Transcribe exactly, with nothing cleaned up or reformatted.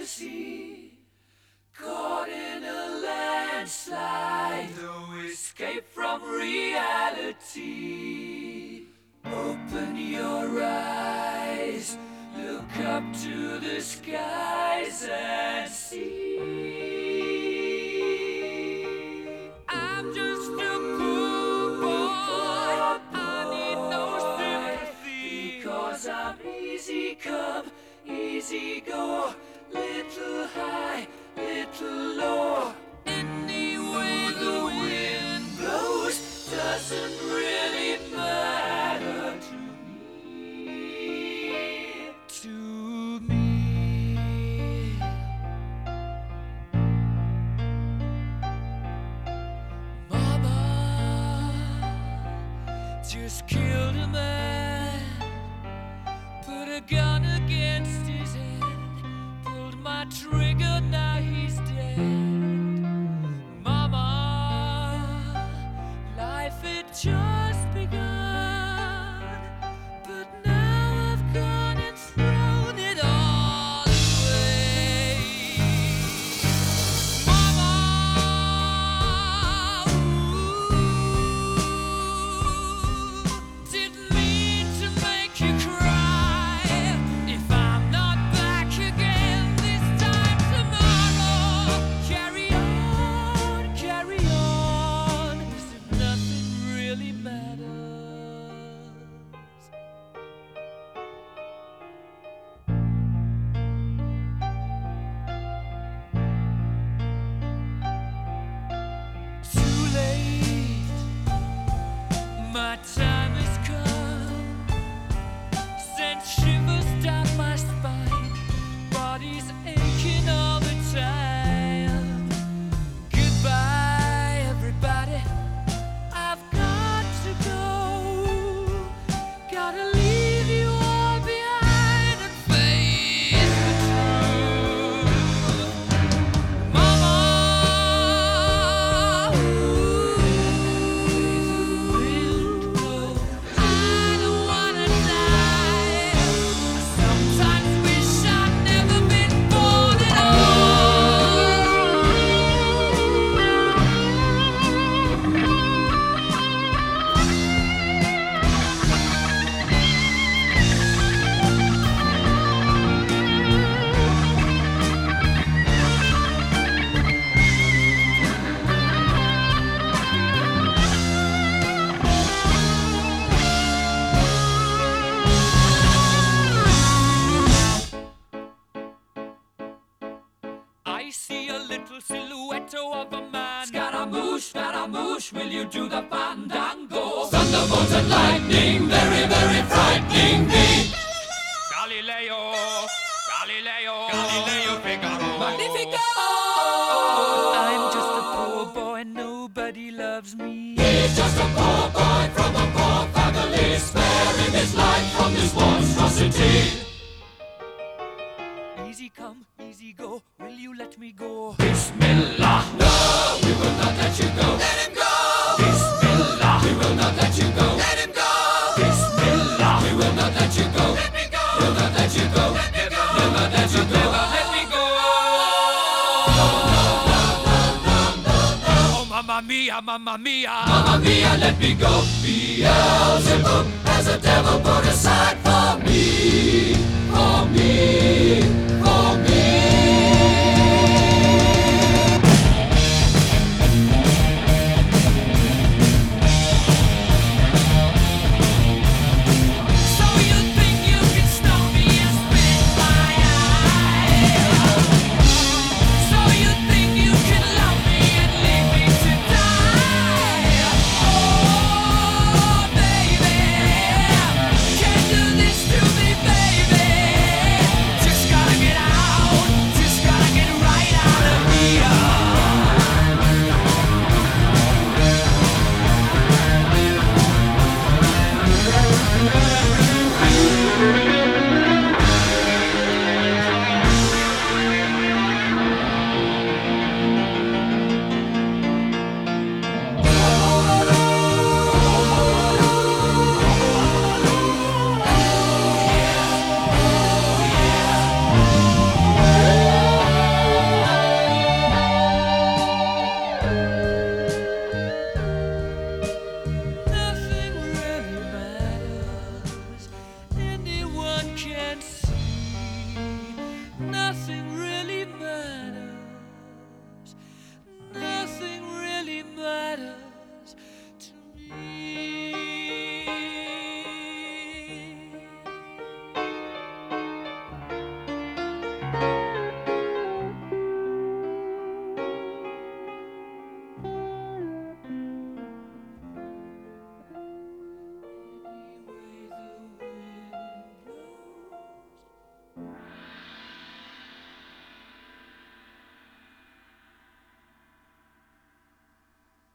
fantasy, caught in a landslide, no escape from reality. Open your eyes, look up to the skies and see. I'm just a poor boy, I need no sympathy, because I'm easy come, easy go, little high, little low. Any way the wind blows doesn't really matter to me, to me. Mama just killed a man, put a gun against his head, pulled my trigger, now he's dead. Mama, life had just begun, but now I've gone and thrown it all away. Mama, ooh, didn't mean to make you cry. If I'm not back again this time tomorrow, carry on, carry on, as if nothing really matters. Too late, my time has come, sent shivers down my spine, body's aching all the time. Goodbye, everybody, I've got to go, gotta leave you all behind and face the truth. Mama, ooh, I don't wanna die. I sometimes wish I'd never been born at I see a little silhouette of a man. Scaramouche, Scaramouche, will you do the fandango? Thunderbolts and lightning, very, very frightening me. Galileo, Galileo, Galileo Figaro. Magnifico! I'm just a poor boy, nobody loves me. He's just a poor boy from a poor family, sparing his life from this monstrosity. Easy come, easy go, will you let me go? Bismillah, no, we will not let you go. Let him go! Bismillah, we will not let you go. Let him go! Bismillah, we will not let you go. Let me go! We'll not let you go. Let me go! We'll not let you go. Let me go! No, no, no, no, no, no, no. Oh, mamma mia, mamma mia. Mamma mia, let me go. Beelzebub has a devil